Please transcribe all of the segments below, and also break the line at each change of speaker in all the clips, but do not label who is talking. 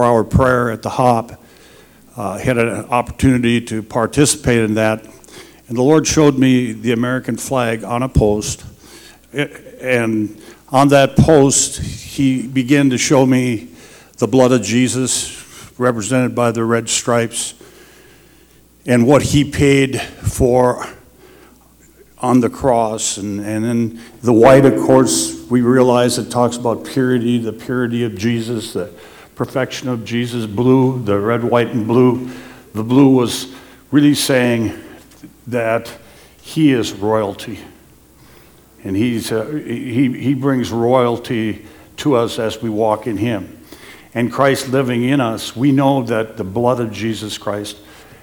Hour prayer at the Hop. Had an opportunity to participate in that, and the Lord showed me the American flag on a post, and on that post He began to show me the blood of Jesus represented by the red stripes and what He paid for on the cross. And in the white, of course, we realize it talks about purity, the purity of Jesus, the perfection of Jesus. Blue, the red, white, and blue. The blue was really saying that He is royalty. And He brings royalty to us as we walk in Him. And Christ living in us, we know that the blood of Jesus Christ,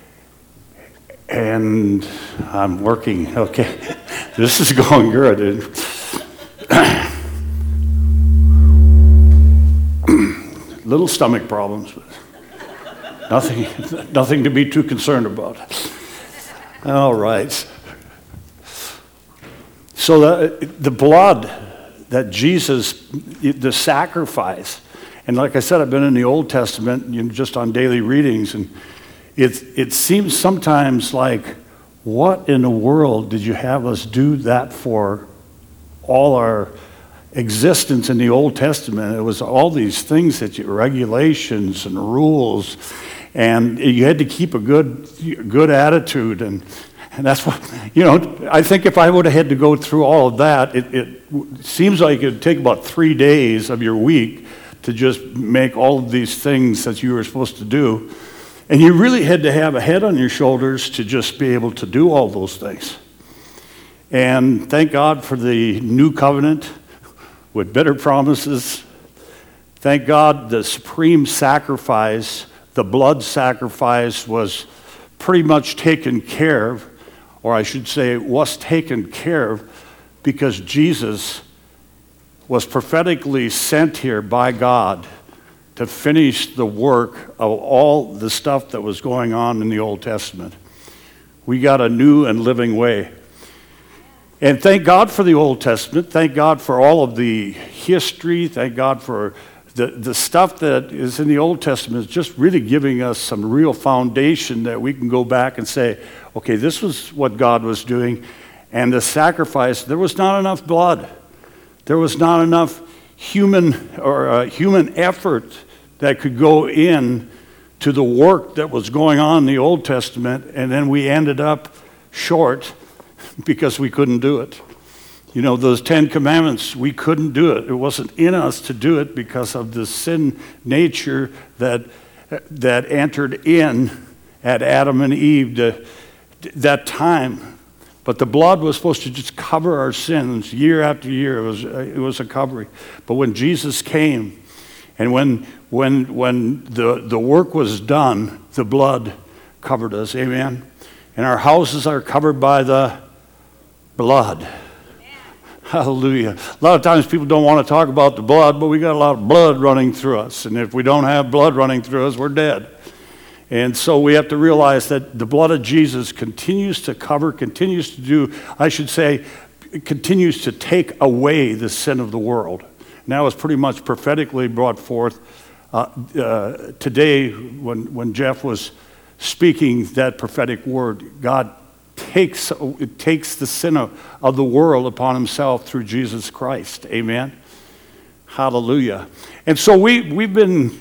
and I'm working, okay. This is going good. Little stomach problems, but nothing to be too concerned about. All right. So the blood that Jesus, the sacrifice, and like I said, I've been in the Old Testament, just on daily readings, and it seems sometimes like, what in the world did you have us do that for all our existence in the Old Testament? It was all these things regulations and rules, and you had to keep a good attitude, and that's what, I think if I would have had to go through all of that, it seems like it would take about 3 days of your week to just make all of these things that you were supposed to do. And you really had to have a head on your shoulders to just be able to do all those things. And thank God for the new covenant with better promises. Thank God the supreme sacrifice, the blood sacrifice, was pretty much taken care of, or I should say was taken care of, because Jesus was prophetically sent here by God to finish the work of all the stuff that was going on in the Old Testament. We got a new and living way. And thank God for the Old Testament. Thank God for all of the history. Thank God for the stuff that is in the Old Testament. Is just really giving us some real foundation that we can go back and say, okay, this was what God was doing. And the sacrifice, there was not enough blood. There was not enough human effort that could go in to the work that was going on in the Old Testament, and then we ended up short because we couldn't do it. Those 10 Commandments, we couldn't do it. It wasn't in us to do it because of the sin nature that entered in at Adam and Eve that time. But the blood was supposed to just cover our sins year after year. It was a covering. But when Jesus came, and when the work was done, the blood covered us. Amen. And our houses are covered by the blood. Hallelujah. A lot of times people don't want to talk about the blood, but we got a lot of blood running through us. And if we don't have blood running through us, we're dead. And so we have to realize that the blood of Jesus continues to cover, continues to do, I should say, continues to take away the sin of the world. Now it's pretty much prophetically brought forth today when Jeff was speaking that prophetic word. God takes the sin of the world upon Himself through Jesus Christ. Amen. Hallelujah. And so we've been,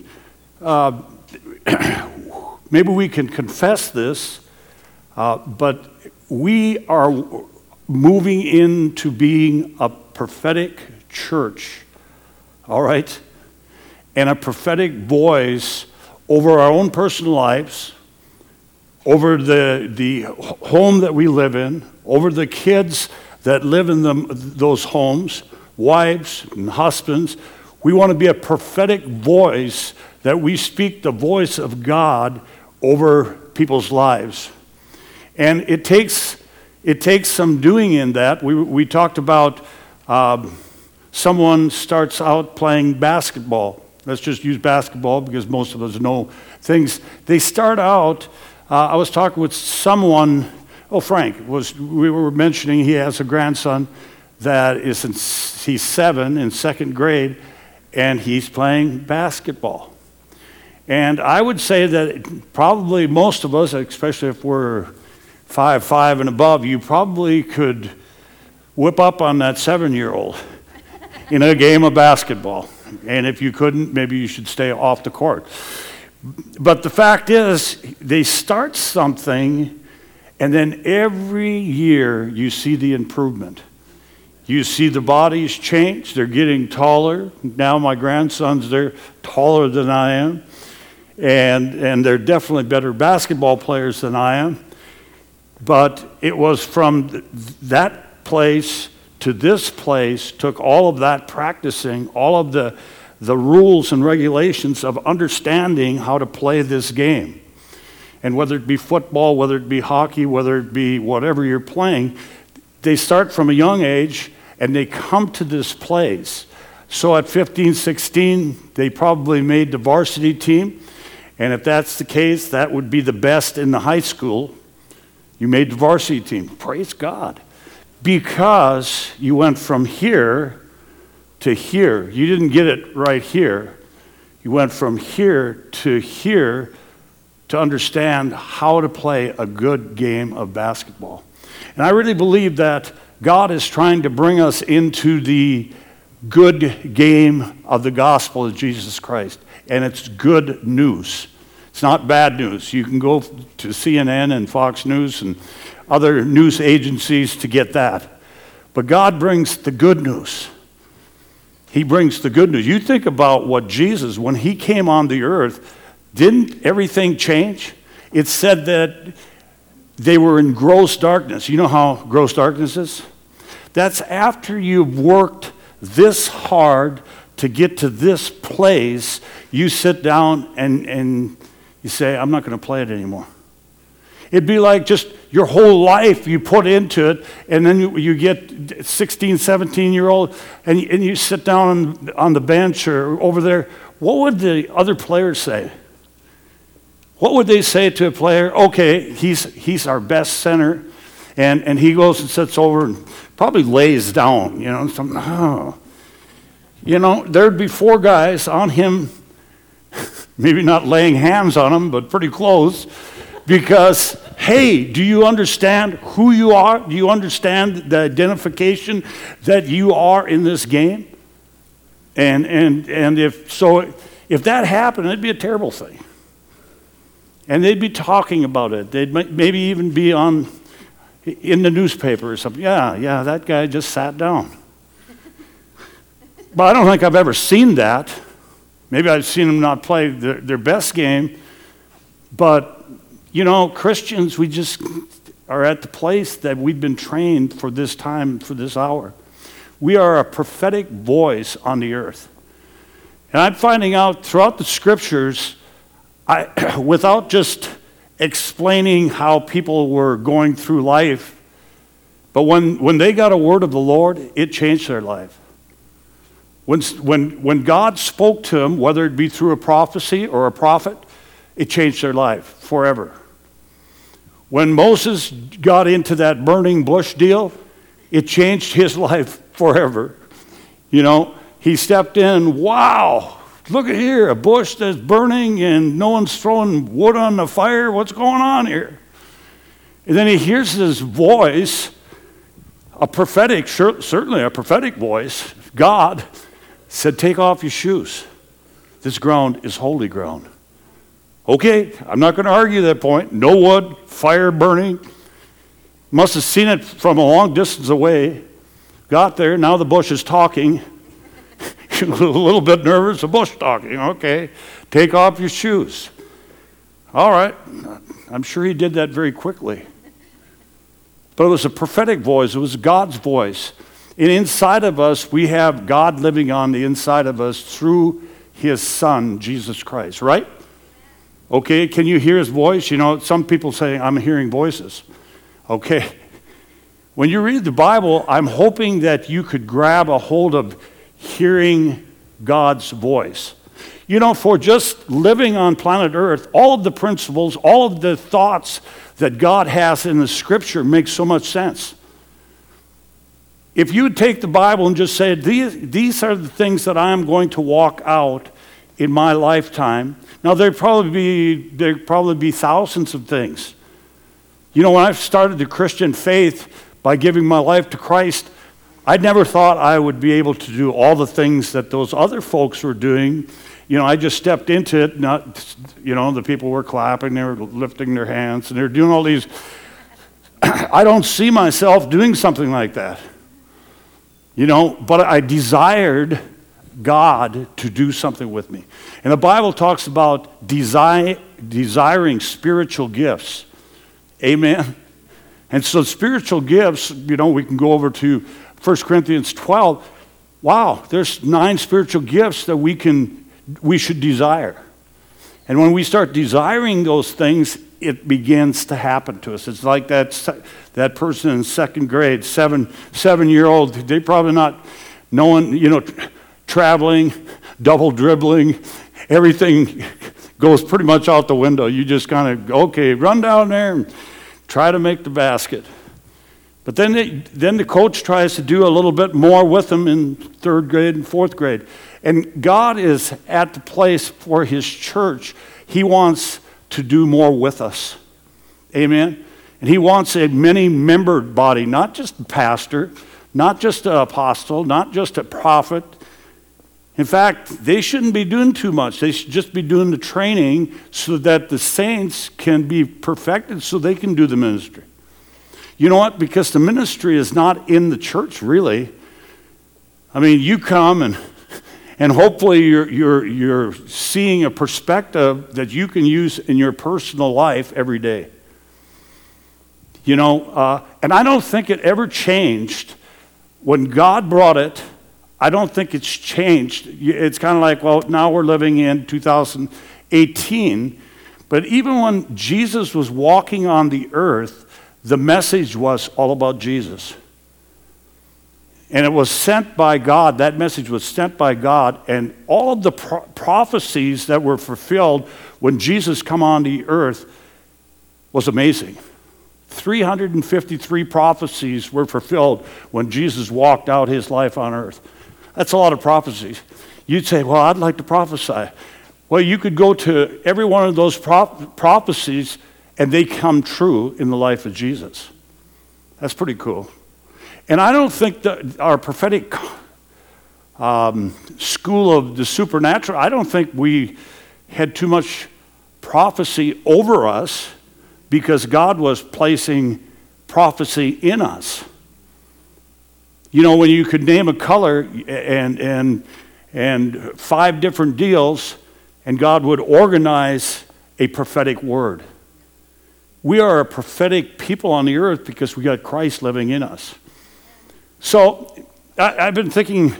maybe we can confess this, but we are moving into being a prophetic church. All right? And a prophetic voice over our own personal lives, over the home that we live in, over the kids that live in those homes, wives and husbands. We want to be a prophetic voice that we speak the voice of God over people's lives. And it takes some doing in that. We talked about someone starts out playing basketball. Let's just use basketball because most of us know things. They start out, I was talking with someone, Frank, we were mentioning he has a grandson that he's 7 in second grade, and he's playing basketball. And I would say that probably most of us, especially if we're 5'5" and above, you probably could whip up on that 7-year-old in a game of basketball. And if you couldn't, maybe you should stay off the court. But the fact is, they start something, and then every year you see the improvement. You see the bodies change. They're getting taller. Now my grandsons, they're taller than I am. And they're definitely better basketball players than I am. But it was from that place to this place, took all of that practicing, all of the rules and regulations of understanding how to play this game. And whether it be football, whether it be hockey, whether it be whatever you're playing, they start from a young age and they come to this place. So at 15, 16, they probably made the varsity team. And if that's the case, that would be the best in the high school. You made the varsity team. Praise God. Because you went from here to here. You didn't get it right here. You went from here to understand how to play a good game of basketball. And I really believe that God is trying to bring us into the good game of the gospel of Jesus Christ. And it's good news. It's not bad news. You can go to CNN and Fox News and other news agencies to get that. But God brings the good news. He brings the good news. You think about what Jesus, when he came on the earth, didn't everything change? It said that they were in gross darkness. You know how gross darkness is? That's after you've worked this hard to get to this place, you sit down and you say, I'm not going to play it anymore. It'd be like just your whole life you put into it, and then you get 16, 17-year-old, and you sit down on the bench or over there. What would the other players say? What would they say to a player? Okay, he's our best center, and he goes and sits over and probably lays down, there'd be 4 guys on him, maybe not laying hands on him, but pretty close, because, hey, do you understand who you are? Do you understand the identification that you are in this game? And if that happened, it'd be a terrible thing. And they'd be talking about it. They'd maybe even be in the newspaper or something. Yeah, that guy just sat down. But I don't think I've ever seen that. Maybe I've seen them not play their best game. But, Christians, we just are at the place that we've been trained for this time, for this hour. We are a prophetic voice on the earth. And I'm finding out throughout the scriptures, without just explaining how people were going through life, but when they got a word of the Lord, it changed their life. When God spoke to them, whether it be through a prophecy or a prophet, it changed their life forever. When Moses got into that burning bush deal, it changed his life forever. He stepped in, wow, look at here, a bush that's burning and no one's throwing wood on the fire. What's going on here? And then he hears this voice, certainly a prophetic voice. God said, take off your shoes. This ground is holy ground. Okay, I'm not going to argue that point. No wood, fire burning. Must have seen it from a long distance away. Got there, now the bush is talking. A little bit nervous, the bush talking. Okay, take off your shoes. All right, I'm sure he did that very quickly. But it was a prophetic voice, it was God's voice. And inside of us, we have God living on the inside of us through his Son, Jesus Christ, right? Okay, can you hear his voice? Some people say, I'm hearing voices. Okay. When you read the Bible, I'm hoping that you could grab a hold of hearing God's voice. For just living on planet Earth, all of the principles, all of the thoughts that God has in the Scripture make so much sense. If you would take the Bible and just say, these are the things that I'm going to walk out in my lifetime. Now, there'd probably be thousands of things. You know, when I started the Christian faith by giving my life to Christ, I never thought I would be able to do all the things that those other folks were doing. You know, I just stepped into it, the people were clapping, they were lifting their hands, and they were doing all these. I don't see myself doing something like that. You know, but I desired God to do something with me. And the Bible talks about desiring spiritual gifts. Amen? And so spiritual gifts, we can go over to 1 Corinthians 12. Wow, there's 9 spiritual gifts that we should desire. And when we start desiring those things, it begins to happen to us. It's like that person in second grade, seven-year-old, they probably not knowing, traveling, double dribbling, everything goes pretty much out the window. You just kind of, okay, run down there and try to make the basket. But then the coach tries to do a little bit more with them in third grade and fourth grade. And God is at the place for his church. He wants to do more with us. Amen? And he wants a many-membered body, not just a pastor, not just an apostle, not just a prophet. In fact, they shouldn't be doing too much. They should just be doing the training so that the saints can be perfected so they can do the ministry. You know what? Because the ministry is not in the church, really. I mean, you come and hopefully you're seeing a perspective that you can use in your personal life every day. And I don't think it ever changed. When God brought it, I don't think it's changed. It's kind of like, well, now we're living in 2018. But even when Jesus was walking on the earth, the message was all about Jesus. And it was sent by God. That message was sent by God. And all of the prophecies that were fulfilled when Jesus come on the earth was amazing. 353 prophecies were fulfilled when Jesus walked out his life on earth. That's a lot of prophecies. You'd say, well, I'd like to prophesy. Well, you could go to every one of those prophecies and they come true in the life of Jesus. That's pretty cool. And I don't think that our prophetic school of the supernatural, I don't think we had too much prophecy over us because God was placing prophecy in us. When you could name a color and 5 different deals, and God would organize a prophetic word. We are a prophetic people on the earth because we got Christ living in us. So I've been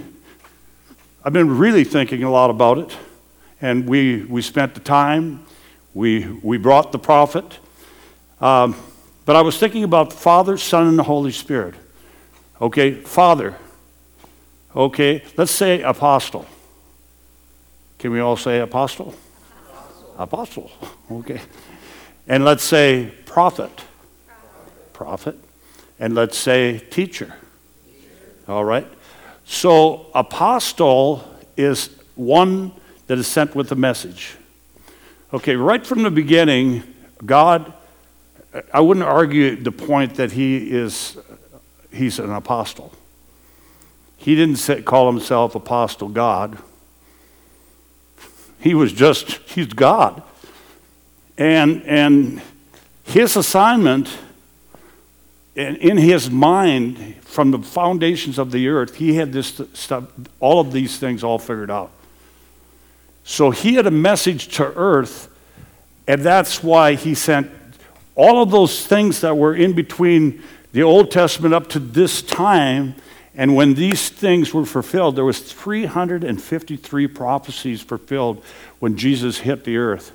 really thinking a lot about it, and we spent the time, we brought the prophet, but I was thinking about the Father, Son, and the Holy Spirit. Okay, Father. Okay, let's say apostle. Can we all say apostle? Apostle. Okay. And let's say prophet. Prophet. And let's say teacher. All right. So apostle is one that is sent with a message. Okay, right from the beginning, God, I wouldn't argue the point that he's an apostle. He didn't call himself Apostle God. He's God. And his assignment, in his mind, from the foundations of the earth, he had this stuff, all of these things all figured out. So he had a message to earth, and that's why he sent all of those things that were in between the Old Testament up to this time. And when these things were fulfilled, there was 353 prophecies fulfilled when Jesus hit the earth.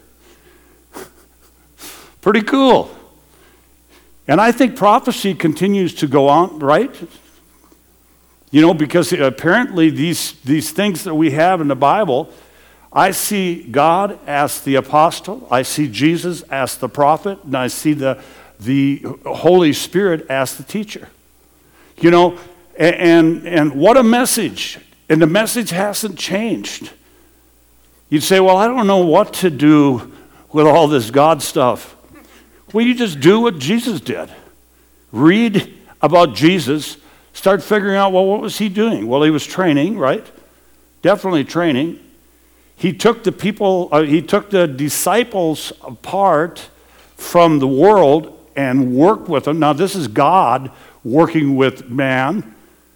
Pretty cool. And I think prophecy continues to go on, right? Because apparently these things that we have in the Bible, I see God as the apostle, I see Jesus as the prophet, and I see the Holy Spirit as the teacher. And what a message. And the message hasn't changed. You'd say, well, I don't know what to do with all this God stuff. Well, you just do what Jesus did. Read about Jesus. Start figuring out, well, what was he doing? Well, he was training, right? Definitely training. He took the disciples apart from the world and worked with them. Now, this is God working with man.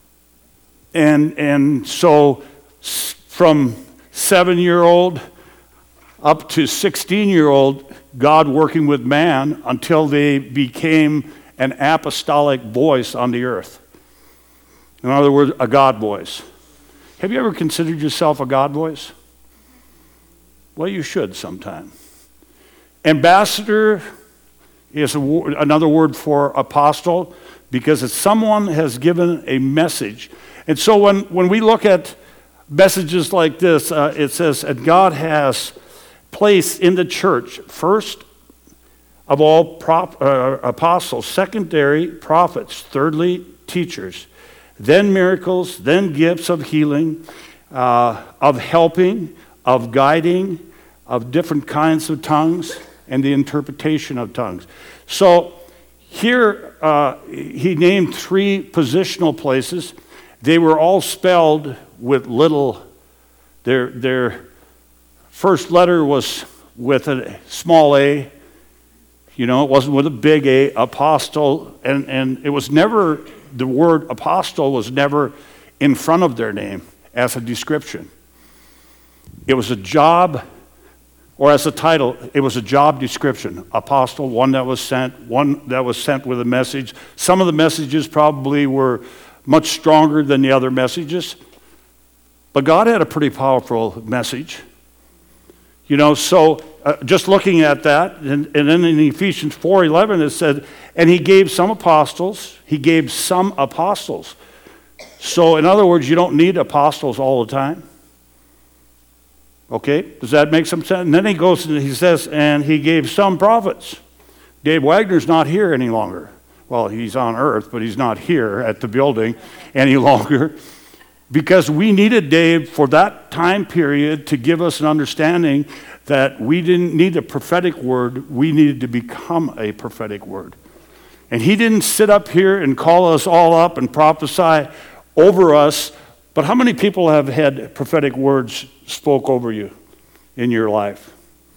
And so from 7-year-old up to 16-year-old, God working with man until they became an apostolic voice on the earth. In other words, a God voice. Have you ever considered yourself a God voice? Well, you should sometime. Ambassador is another word for apostle, because it's someone has given a message. And so when we look at messages like this, it says, and God has placed in the church, first of all apostles, secondary prophets, thirdly teachers, then miracles, then gifts of healing, of helping, of guiding, of different kinds of tongues, and the interpretation of tongues. So here he named 3 positional places. They were all spelled with little. Their first letter was with a small a. You know, it wasn't with a big A, apostle, and it was never, the word apostle was never in front of their name as a description. It was a job, or as a title, it was a job description. Apostle, one that was sent with a message. Some of the messages probably were much stronger than the other messages, but God had a pretty powerful message. You know, so just looking at that, and then in Ephesians 4:11 it said, and he gave some apostles. So in other words, you don't need apostles all the time. Okay, does that make some sense? And then he goes and he says, and he gave some prophets. Dave Wagner's not here any longer. Well, he's on earth, but he's not here at the building any longer. Because we needed Dave for that time period to give us an understanding that we didn't need a prophetic word, we needed to become a prophetic word. And he didn't sit up here and call us all up and prophesy over us, but how many people have had prophetic words spoke over you in your life?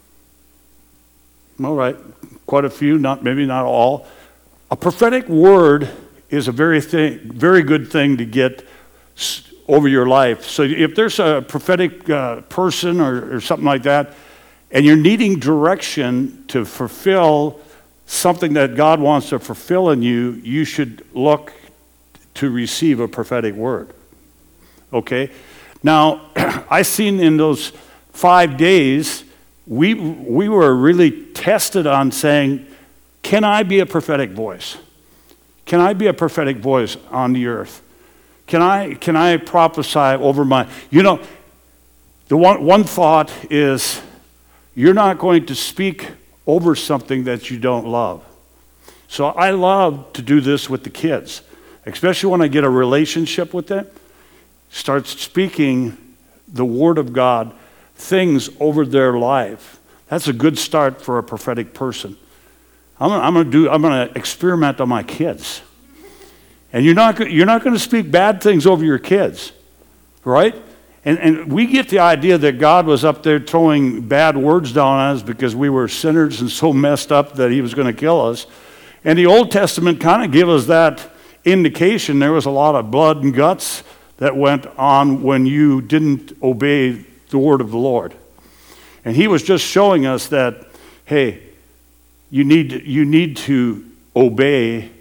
All right, quite a few, maybe not all. A prophetic word is a very good thing to get over your life. So if there's a prophetic person or something like that, and you're needing direction to fulfill something that God wants to fulfill in you, you should look to receive a prophetic word. Okay? Now, I seen in those 5 days, we were really tested on saying, can I be a prophetic voice? Can I be a prophetic voice on the earth? Can I prophesy over the one thought is, you're not going to speak over something that you don't love. So I love to do this with the kids, especially when I get a relationship with them. Start speaking the word of God, things over their life. That's a good start for a prophetic person. I'm going to experiment on my kids. And you're not going to speak bad things over your kids, right? And we get the idea that God was up there throwing bad words down on us because we were sinners and so messed up that he was going to kill us. And the Old Testament kind of gave us that indication. There was a lot of blood and guts that went on when you didn't obey the word of the Lord. And he was just showing us that, hey, you need to obey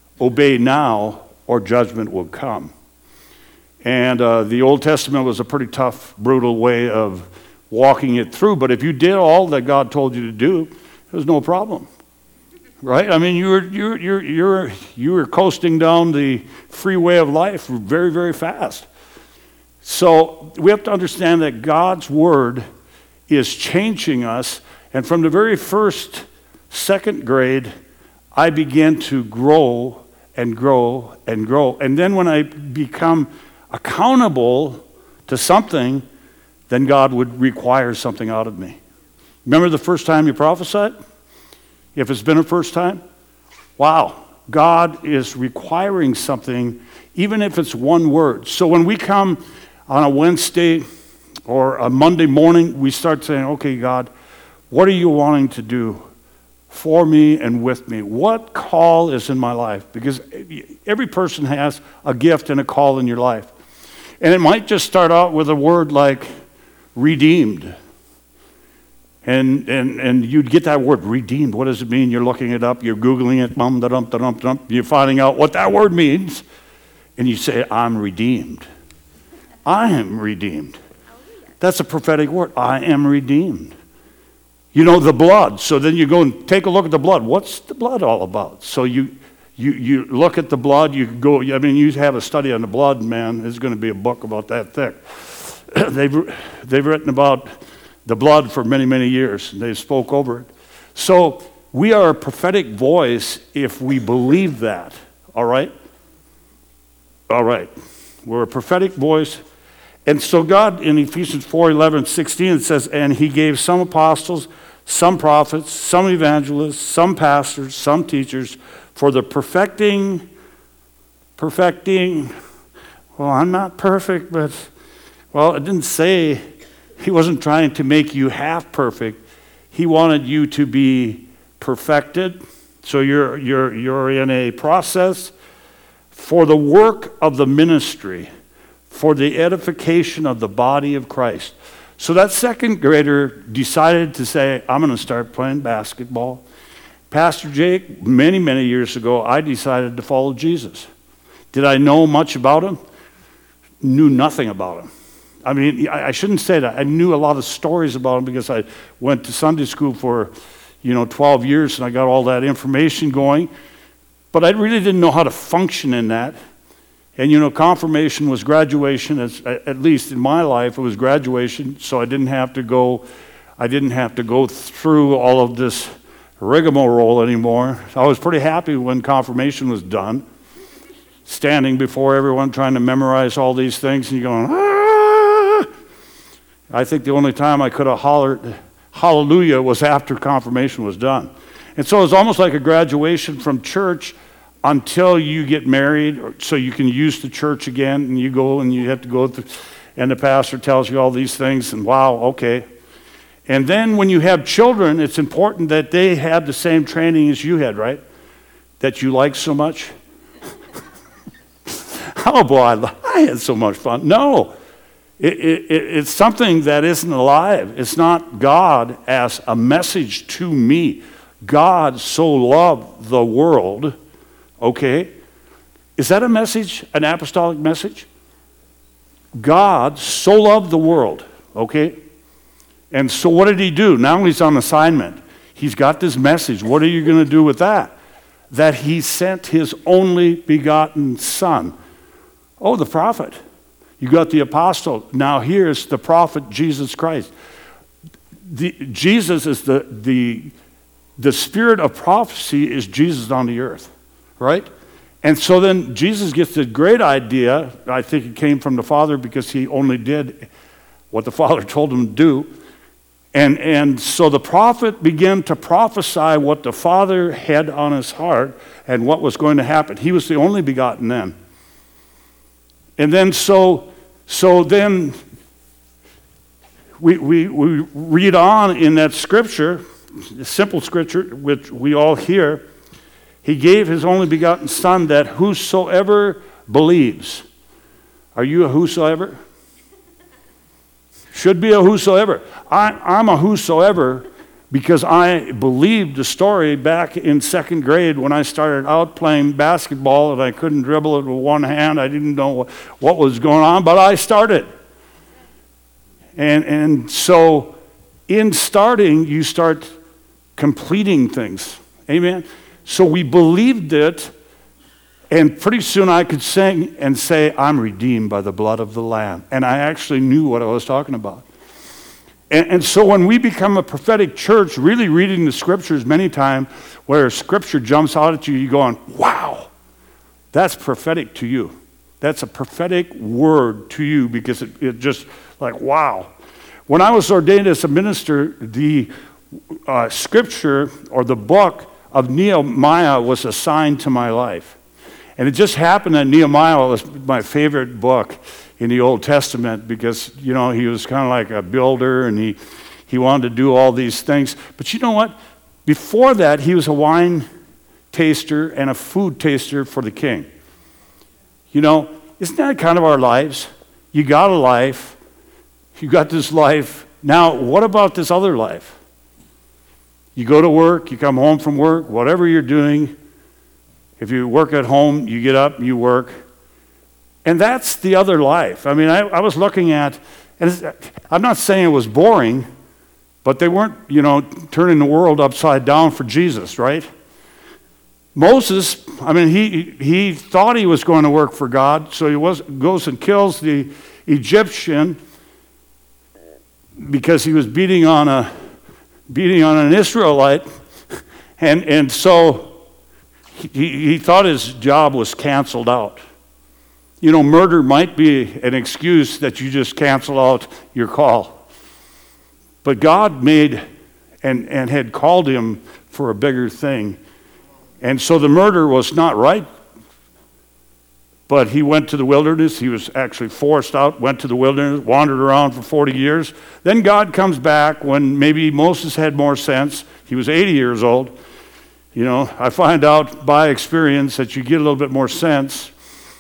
now, or judgment will come. And the Old Testament was a pretty tough, brutal way of walking it through. But if you did all that God told you to do, there was no problem, right? I mean, you were coasting down the freeway of life very, very fast. So we have to understand that God's word is changing us. And from the very first, second grade, I began to grow and grow and grow. And then when I become accountable to something, then God would require something out of me. Remember the first time you prophesied? If it's been a first time? Wow, God is requiring something, even if it's one word. So when we come on a Wednesday or a Monday morning, we start saying, okay, God, what are you wanting to do for me and with me? What call is in my life? Because every person has a gift and a call in your life. And it might just start out with a word like redeemed. And you'd get that word, redeemed. What does it mean? You're looking it up, you're Googling it, you're finding out what that word means, and you say, I'm redeemed. I am redeemed. That's a prophetic word. I am redeemed. You know, the blood. So then you go and take a look at the blood. What's the blood all about? So you look at the blood, you go, I mean, you have a study on the blood, man. There's going to be a book about that thick. They've written about the blood for many, many years. They spoke over it. So we are a prophetic voice if we believe that. All right? All right. We're a prophetic voice. And so God, in Ephesians 4:11-16, it says, and he gave some apostles, some prophets, some evangelists, some pastors, some teachers, for the perfecting, well, I'm not perfect, but, well, it didn't say, he wasn't trying to make you half perfect. He wanted you to be perfected. So you're in a process for the work of the ministry, for the edification of the body of Christ. So that second grader decided to say, I'm going to start playing basketball. Pastor Jake, many, many years ago, I decided to follow Jesus. Did I know much about him? Knew nothing about him. I mean, I shouldn't say that. I knew a lot of stories about him because I went to Sunday school for, 12 years, and I got all that information going. But I really didn't know how to function in that. And, confirmation was graduation. At least in my life, it was graduation, so I didn't have to go through all of this rigmarole anymore. I was pretty happy when confirmation was done, standing before everyone trying to memorize all these things, and you're going, ah! I think the only time I could have hollered hallelujah was after confirmation was done. And so it was almost like a graduation from church until you get married, so you can use the church again, and you go and you have to go through, and the pastor tells you all these things, and wow, okay. And then when you have children, it's important that they have the same training as you had, right? That you like so much. Oh boy, I had so much fun. No, it's something that isn't alive. It's not God as a message to me. God so loved the world. Okay, is that a message, an apostolic message? God so loved the world, okay? And so what did he do? Now he's on assignment. He's got this message. What are you going to do with that? That he sent his only begotten son. Oh, the prophet. You got the apostle. Now here's the prophet, Jesus Christ. Jesus is the spirit of prophecy is Jesus on the earth. Right? And so then Jesus gets the great idea. I think it came from the Father because he only did what the Father told him to do. And so the prophet began to prophesy what the Father had on his heart and what was going to happen. He was the only begotten then. And then so then we read on in that scripture, the simple scripture, which we all hear. He gave his only begotten son that whosoever believes. Are you a whosoever? Should be a whosoever. I'm a whosoever because I believed the story back in second grade when I started out playing basketball and I couldn't dribble it with one hand. I didn't know what was going on, but I started. And so in starting, you start completing things. Amen? So we believed it, and pretty soon I could sing and say, I'm redeemed by the blood of the Lamb. And I actually knew what I was talking about. And so when we become a prophetic church, really reading the scriptures many times, where scripture jumps out at you, you're going, wow, that's prophetic to you. That's a prophetic word to you because it just like, wow. When I was ordained as a minister, the scripture or the book of Nehemiah was assigned to my life. And it just happened that Nehemiah was my favorite book in the Old Testament because, he was kind of like a builder and he wanted to do all these things. But you know what? Before that, he was a wine taster and a food taster for the king. Isn't that kind of our lives? You got a life. You got this life. Now, what about this other life? You go to work, you come home from work, whatever you're doing. If you work at home, you get up, you work. And that's the other life. I mean, I was looking at, and I'm not saying it was boring, but they weren't, turning the world upside down for Jesus, right? Moses, he thought he was going to work for God, so he goes and kills the Egyptian because he was beating on an Israelite, and so he thought his job was canceled out. Murder might be an excuse that you just cancel out your call. But God made and had called him for a bigger thing. And so the murder was not right. But he went to the wilderness. He was actually forced out, went to the wilderness, wandered around for 40 years. Then God comes back when maybe Moses had more sense. He was 80 years old. I find out by experience that you get a little bit more sense.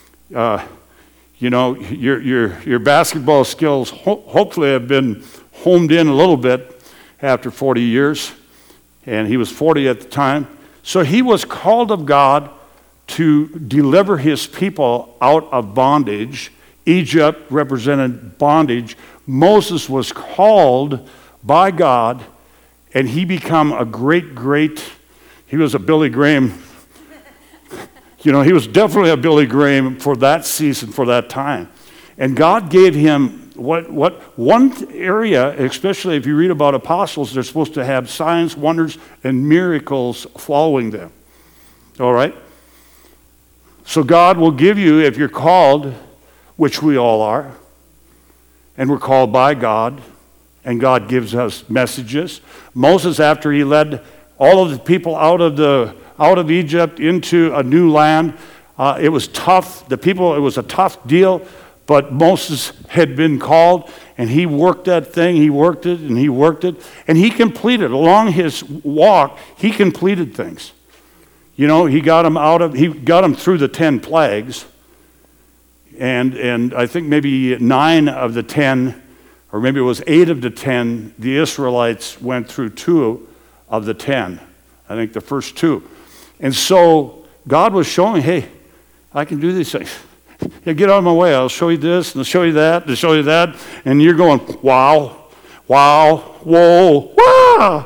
Your basketball skills hopefully have been homed in a little bit after 40 years. And he was 40 at the time. So he was called of God to deliver his people out of bondage. Egypt represented bondage. Moses was called by God, and he became a great, he was a Billy Graham. He was definitely a Billy Graham for that season, for that time. And God gave him what one area, especially if you read about apostles, they're supposed to have signs, wonders, and miracles following them. All right? So God will give you, if you're called, which we all are, and we're called by God, and God gives us messages. Moses, after he led all of the people out of Egypt into a new land, it was tough. It was a tough deal, but Moses had been called, and he worked that thing. He worked it, and he worked it, and he completed. Along his walk, he completed things. He got him through the 10 plagues, and I think maybe 9 of the 10, or maybe it was 8 of the 10, the Israelites went through 2 of the 10. I think the first 2. And so God was showing, hey, I can do these things. Yeah, get out of my way. I'll show you this, and I'll show you that, and I'll show you that. And you're going, wow, whoa, wow.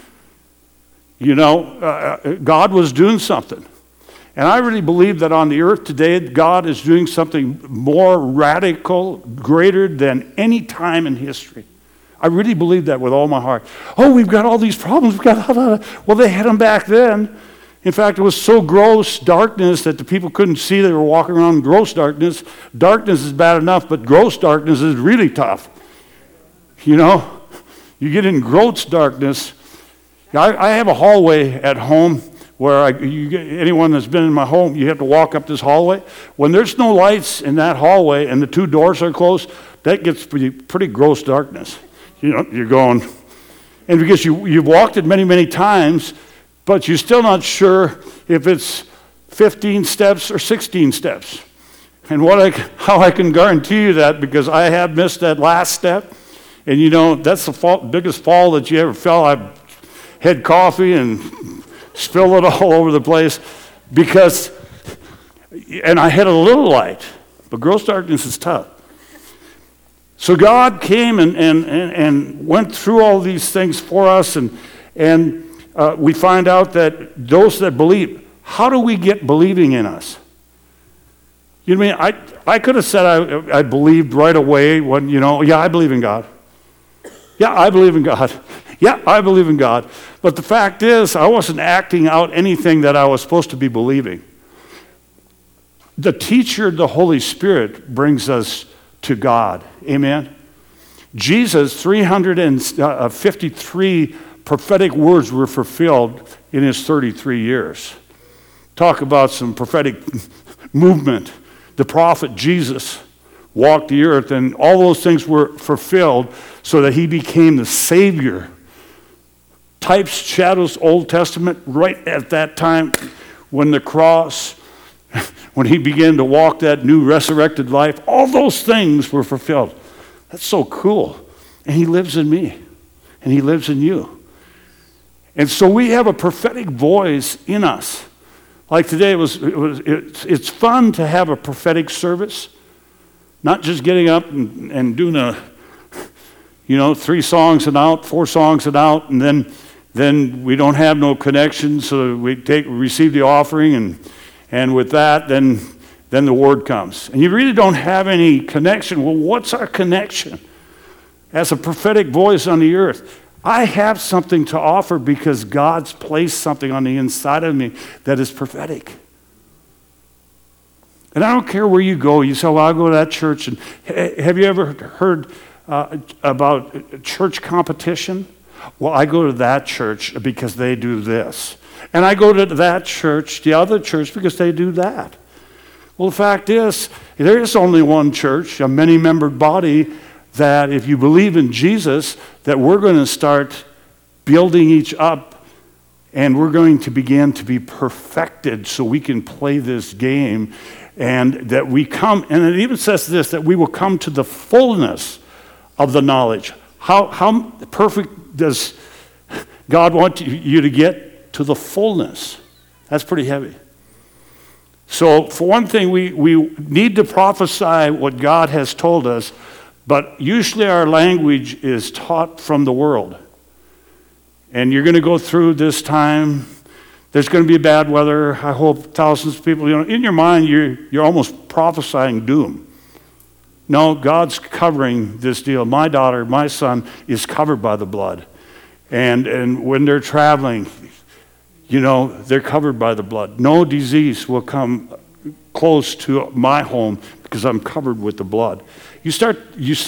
God was doing something. And I really believe that on the earth today, God is doing something more radical, greater than any time in history. I really believe that with all my heart. Oh, we've got all these problems. Well, they had them back then. In fact, it was so gross darkness that the people couldn't see. They were walking around in gross darkness. Darkness is bad enough, but gross darkness is really tough. You get in gross darkness. I have a hallway at home where anyone that's been in my home, you have to walk up this hallway. When there's no lights in that hallway and the 2 doors are closed, that gets pretty gross darkness. You're going, and because you've walked it many, many times, but you're still not sure if it's 15 steps or 16 steps. And how I can guarantee you that, because I have missed that last step, and that's the biggest fall that you ever fell. I had coffee and spilled it all over the place and I had a little light, but gross darkness is tough. So God came and went through all these things for us, and we find out that those that believe, how do we get believing in us? I could have said I believed right away when, yeah, I believe in God. Yeah, I believe in God. Yeah, I believe in God. But the fact is, I wasn't acting out anything that I was supposed to be believing. The teacher, the Holy Spirit, brings us to God. Amen? Jesus, 353 prophetic words were fulfilled in his 33 years. Talk about some prophetic movement. The prophet Jesus walked the earth, and all those things were fulfilled so that he became the Savior. Types, shadows, Old Testament, right at that time when the cross, when he began to walk that new resurrected life, all those things were fulfilled. That's so cool. And he lives in me, and he lives in you. And so we have a prophetic voice in us. Like today, it's fun to have a prophetic service, not just getting up and doing 3 songs and out, 4 songs and out, and then we don't have no connection, so we receive the offering, and with that, then the word comes. And you really don't have any connection. Well, what's our connection? As a prophetic voice on the earth, I have something to offer because God's placed something on the inside of me that is prophetic. And I don't care where you go. You say, well, I'll go to that church. And have you ever heard about church competition? Well, I go to that church because they do this. And I go to that church, the other church, because they do that. Well, the fact is, there is only one church, a many-membered body, that if you believe in Jesus, that we're going to start building each up, and we're going to begin to be perfected so we can play this game, and that we come, and it even says this, that we will come to the fullness of the knowledge. How perfect does God want you to get to the fullness? That's pretty heavy. So for one thing, we need to prophesy what God has told us, but usually our language is taught from the world. And you're going to go through this time. There's going to be bad weather. I hope thousands of people, in your mind, you're almost prophesying doom. No, God's covering this deal. My daughter, my son is covered by the blood. And when they're traveling, they're covered by the blood. No disease will come close to my home because I'm covered with the blood. You start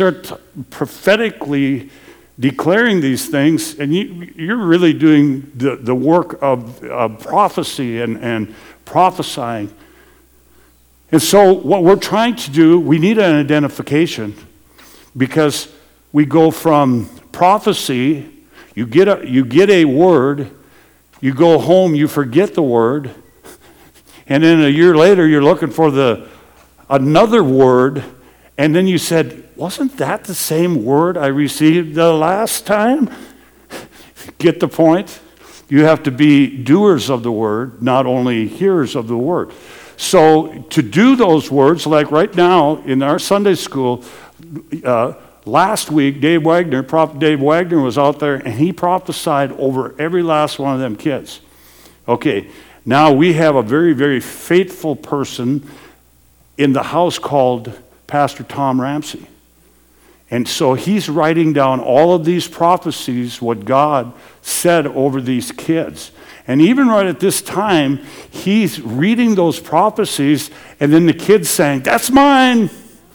prophetically declaring these things, and you're really doing the work of prophecy and prophesying. And so what we're trying to do, we need an identification, because we go from prophecy, you get a word, you go home, you forget the word, and then a year later you're looking for another word, and then you said, wasn't that the same word I received the last time? Get the point? You have to be doers of the word, not only hearers of the word. So to do those words, like right now in our Sunday school, last week, Prophet Dave Wagner was out there, and he prophesied over every last one of them kids. Okay, now we have a very, very faithful person in the house called Pastor Tom Ramsey. And so he's writing down all of these prophecies, what God said over these kids. And even right at this time, he's reading those prophecies, and then the kids saying, "That's mine."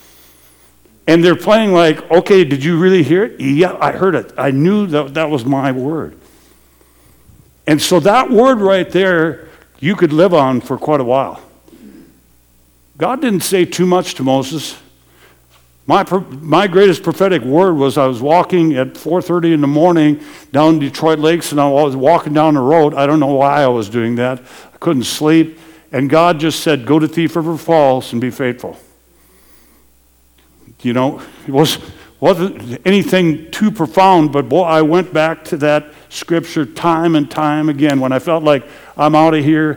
And they're playing like, "Okay, did you really hear it?" "Yeah, I heard it. I knew that was my word." And so that word right there, you could live on for quite a while. God didn't say too much to Moses. My greatest prophetic word was I was walking at 4:30 in the morning down Detroit Lakes, and I was walking down the road. I don't know why I was doing that. I couldn't sleep. And God just said, "Go to Thief River Falls and be faithful." It wasn't anything too profound, but boy, I went back to that scripture time and time again when I felt like I'm out of here,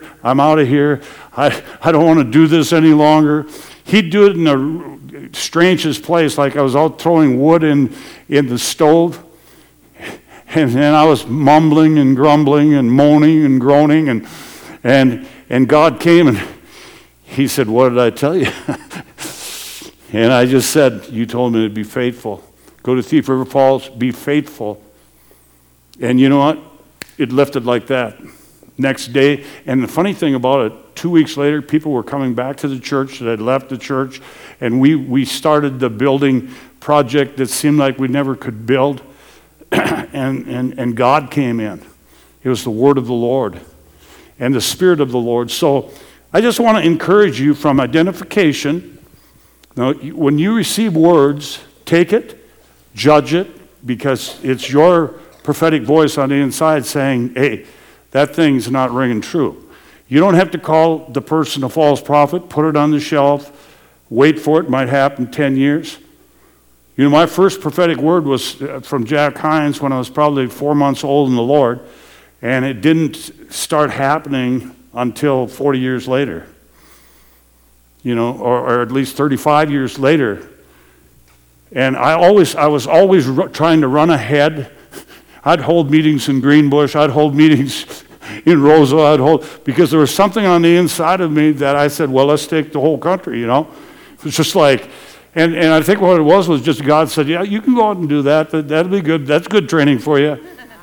I don't want to do this any longer. He'd do it in the strangest place, like I was out throwing wood in the stove, and then I was mumbling and grumbling and moaning and groaning, and God came and he said, "What did I tell you?" And I just said, "You told me to be faithful. Go to Thief River Falls, be faithful." And you know what? It lifted like that. Next day, and the funny thing about it, 2 weeks later, people were coming back to the church that had left the church, and we started the building project that seemed like we never could build, and God came in. It was the word of the Lord and the Spirit of the Lord. So I just want to encourage you from identification. Now, when you receive words, take it, judge it, because it's your prophetic voice on the inside saying, hey, that thing's not ringing true. You don't have to call the person a false prophet, put it on the shelf, wait for it, might happen 10 years. You know, my first prophetic word was from Jack Hines when I was probably 4 months old in the Lord, and it didn't start happening until 40 years later, you know, or at least 35 years later. And I was always trying to run ahead. I'd hold meetings in Greenbush, I'd hold meetings in Roseville, because there was something on the inside of me that I said, well, let's take the whole country, you know. It's just like, and I think what it was just God said, yeah, you can go out and do that. That'll be good. That's good training for you.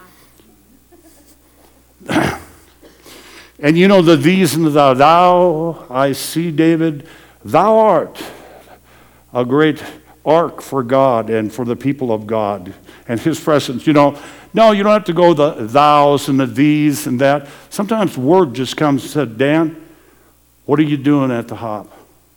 And you know the these and the thou. Thou, I see, David, thou art a great ark for God and for the people of God and his presence. You know, no, you don't have to go the thous and the these and that. Sometimes word just comes and said, Dan, what are you doing at the hop?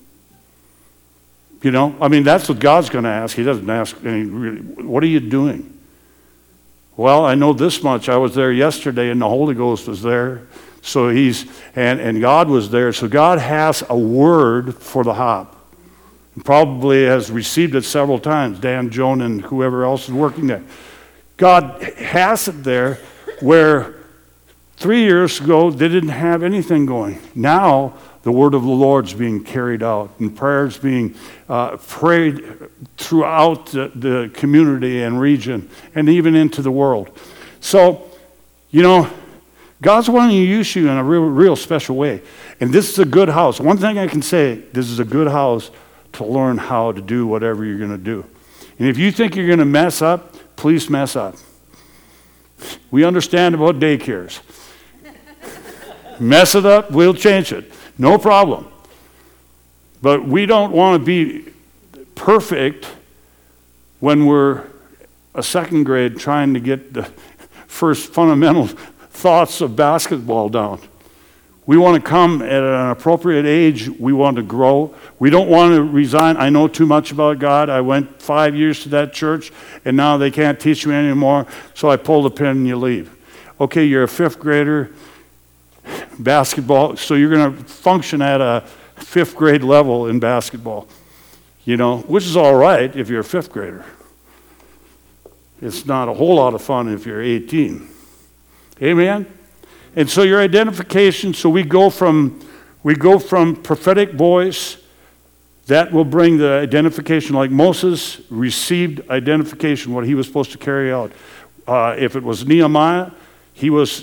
You know, I mean, that's what God's going to ask. He doesn't ask any, really, what are you doing? Well, I know this much. I was there yesterday and the Holy Ghost was there. So and God was there. So God has a word for the hop. And probably has received it several times, Dan, Joan, and whoever else is working there. God has it there where 3 years ago they didn't have anything going. Now the word of the Lord's being carried out and prayers being prayed throughout the community and region and even into the world. So, you know, God's wanting to use you in a real special way. And this is a good house. One thing I can say, this is a good house to learn how to do whatever you're going to do. And if you think you're going to mess up, please mess up. We understand about daycares. Mess it up, we'll change it. No problem. But we don't want to be perfect when we're a second grade trying to get the first fundamental thoughts of basketball down. We want to come at an appropriate age. We want to grow. We don't want to resign. I know too much about God. I went 5 years to that church, and now they can't teach me anymore, so I pull the pin and you leave. Okay, you're a fifth grader, basketball, so you're going to function at a fifth grade level in basketball, you know, which is all right if you're a fifth grader. It's not a whole lot of fun if you're 18. Amen? And so your identification, so we go from prophetic voice, that will bring the identification, like Moses received identification, what he was supposed to carry out. If it was Nehemiah, he was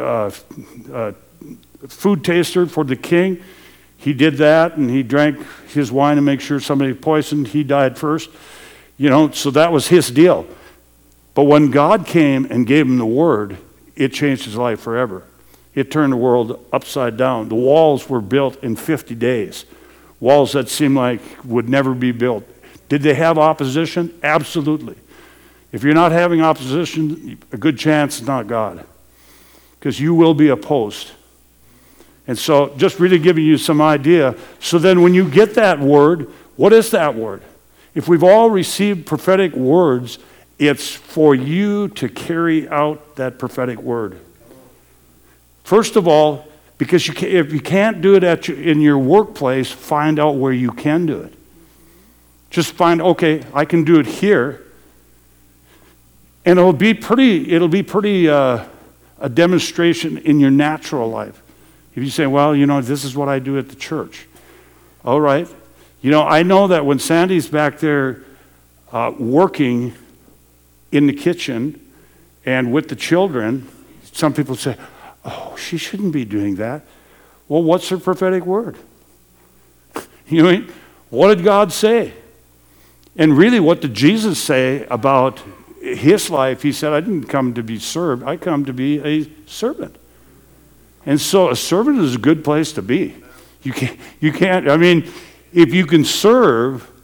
food taster for the king. He did that, and he drank his wine to make sure somebody poisoned. He died first. You know, so that was his deal. But when God came and gave him the word, it changed his life forever. It turned the world upside down. The walls were built in 50 days. Walls that seemed like would never be built. Did they have opposition? Absolutely. If you're not having opposition, a good chance it's not God. Because you will be opposed. And so just really giving you some idea. So then when you get that word, what is that word? If we've all received prophetic words, it's for you to carry out that prophetic word. First of all, because if you can't do it in your workplace, find out where you can do it. Just find, okay, I can do it here. And it'll be pretty a demonstration in your natural life. If you say, well, you know, this is what I do at the church. All right. You know, I know that when Sandy's back there working in the kitchen and with the children, some people say, oh, she shouldn't be doing that. Well, what's her prophetic word? You know, what did God say? And really, what did Jesus say about his life? He said, I didn't come to be served. I come to be a servant. And so a servant is a good place to be. You can't, I mean, if you can serve,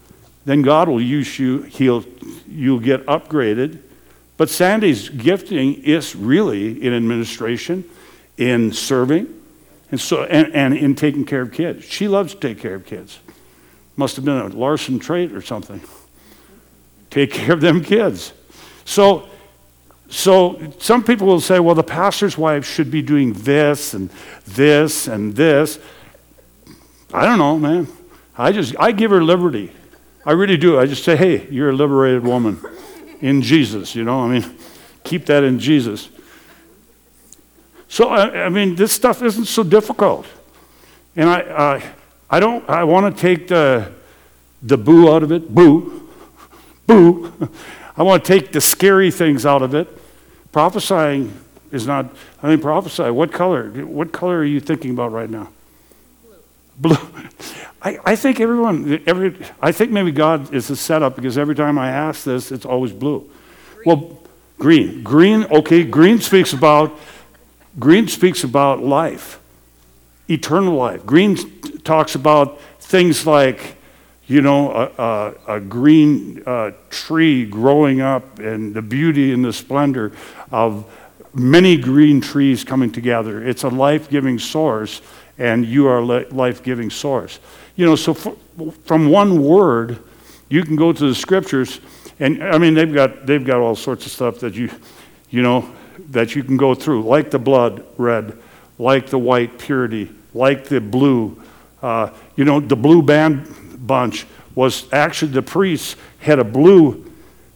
then God will use you. You'll get upgraded. But Sandy's gifting is really in administration, in serving, and in taking care of kids. She loves to take care of kids. Must have been a Larson trait or something. Take care of them kids. So some people will say, well, the pastor's wife should be doing this and this and this. I don't know, man. I give her liberty. I really do. I just say, hey, you're a liberated woman in Jesus, keep that in Jesus. So, this stuff isn't so difficult. And I want to take the boo out of it. Boo. I want to take the scary things out of it. Prophesying is not, prophesy. What color are you thinking about right now? Blue. I think I think maybe God is a setup because every time I ask this, it's always blue. Green. Well, green. Green, okay, green speaks about life, eternal life. Green talks about things like, a green tree growing up and the beauty and the splendor of many green trees coming together. It's a life-giving source, and you are a life-giving source. So from one word, you can go to the scriptures, and they've got all sorts of stuff that that you can go through, like the blood, red, like the white, purity, like the blue. The blue band bunch was actually the priests had a blue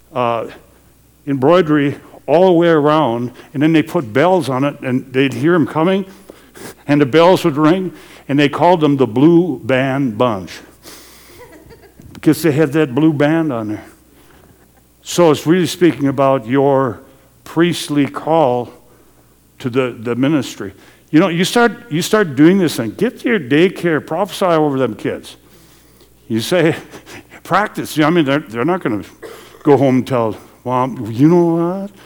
embroidery all the way around, and then they put bells on it, and they'd hear them coming, and the bells would ring, and they called them the blue band bunch because they had that blue band on there. So it's really speaking about your priestly call to the ministry. You start doing this thing. Get to your daycare, prophesy over them kids. You say, practice. They're not going to go home and tell Mom, you know what?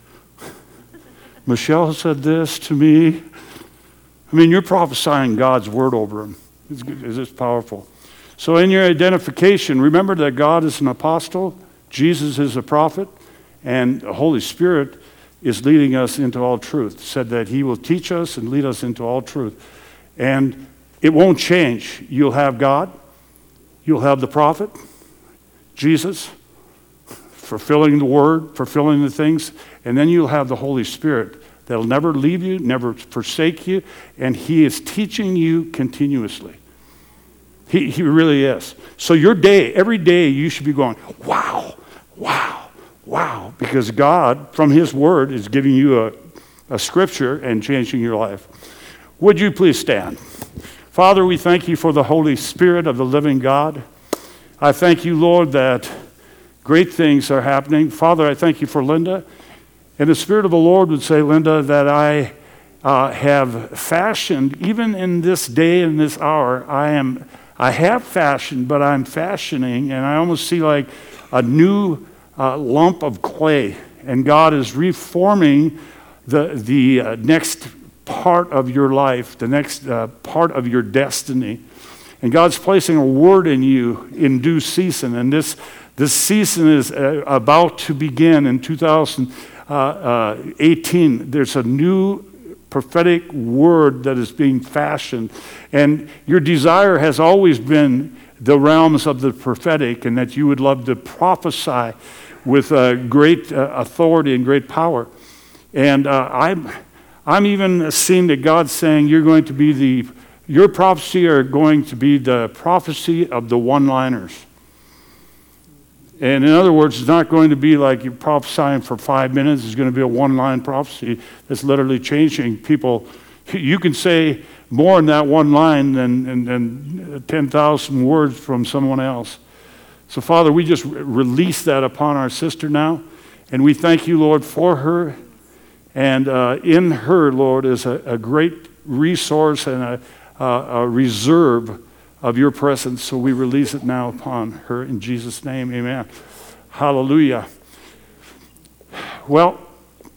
Michelle said this to me. You're prophesying God's word over them. It's powerful. So in your identification, remember that God is an apostle, Jesus is a prophet, and the Holy Spirit is leading us into all truth. Said that he will teach us and lead us into all truth. And it won't change. You'll have God. You'll have the prophet, Jesus, fulfilling the word, fulfilling the things. And then you'll have the Holy Spirit that'll never leave you, never forsake you. And he is teaching you continuously. He really is. So every day you should be going, wow, wow, wow. Because God, from his word, is giving you a scripture and changing your life. Would you please stand? Father, we thank you for the Holy Spirit of the living God. I thank you, Lord, that great things are happening. Father, I thank you for Linda. And the Spirit of the Lord would say, Linda, that I have fashioned, even in this day and this hour, I have fashioned, but I'm fashioning, and I almost see like a new lump of clay. And God is reforming the next part of your life, the next part of your destiny. And God's placing a word in you in due season. And this season is about to begin in 2018. There's a new prophetic word that is being fashioned. And your desire has always been the realms of the prophetic, and that you would love to prophesy with great authority and great power. And I'm even seeing that God's saying your prophecy are going to be the prophecy of the one-liners. And in other words, it's not going to be like you're prophesying for 5 minutes. It's going to be a one-line prophecy that's literally changing people. You can say more in that one line than 10,000 words from someone else. So, Father, we just release that upon our sister now. And we thank you, Lord, for her. And in her, Lord, is a great resource and a reserve of your presence. So we release it now upon her in Jesus' name. Amen. Hallelujah. Well,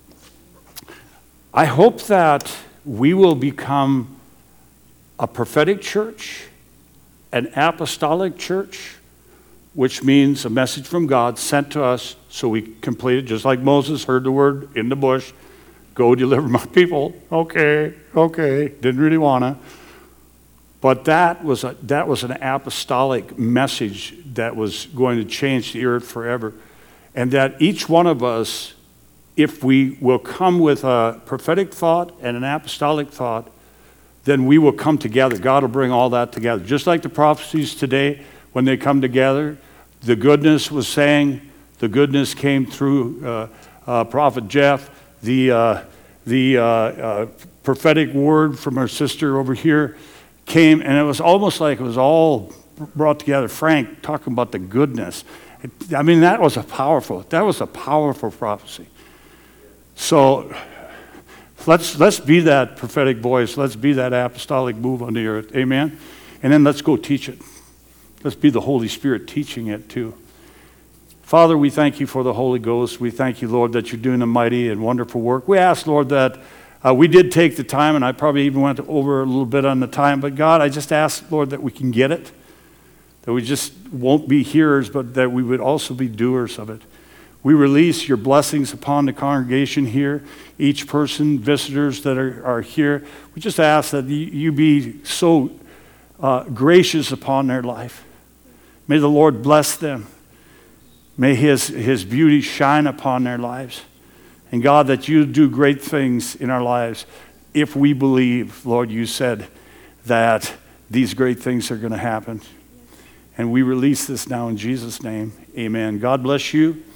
I hope that we will become a prophetic church, an apostolic church, which means a message from God sent to us, so we completed, just like Moses heard the word in the bush, go deliver my people. Okay, didn't really want to. But that was an apostolic message that was going to change the earth forever. And that each one of us, if we will come with a prophetic thought and an apostolic thought, then we will come together. God will bring all that together. Just like the prophecies today, when they come together, the goodness was saying, the goodness came through Prophet Jeff, the prophetic word from our sister over here came, and it was almost like it was all brought together. Frank talking about the goodness. I mean, that was a powerful prophecy. So let's be that prophetic voice. Let's be that apostolic move on the earth. Amen? And then let's go teach it. Let's be the Holy Spirit teaching it too. Father, we thank you for the Holy Ghost. We thank you, Lord, that you're doing a mighty and wonderful work. We ask, Lord, that we did take the time, and I probably even went over a little bit on the time, but God, I just ask, Lord, that we can get it, that we just won't be hearers, but that we would also be doers of it. We release your blessings upon the congregation here, each person, visitors that are here. We just ask that you be so gracious upon their life. May the Lord bless them. May his beauty shine upon their lives. And God, that you do great things in our lives if we believe, Lord, you said that these great things are going to happen. And we release this now in Jesus' name. Amen. God bless you.